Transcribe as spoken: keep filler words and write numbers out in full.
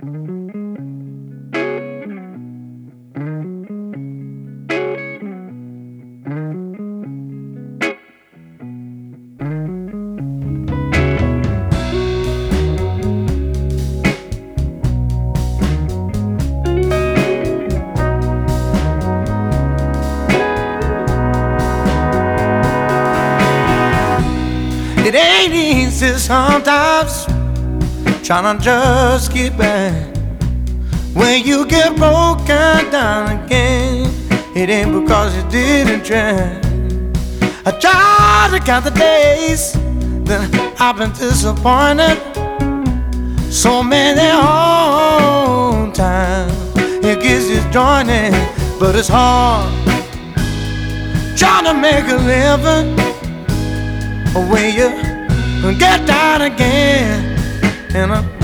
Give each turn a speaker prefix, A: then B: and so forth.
A: It ain't easy sometimes trying to just get back. When you get broken down again, it ain't because you didn't try. I try to count the days that I've been disappointed. So many whole times it gets disjointed, but it's hard trying to make a living when you get down again in a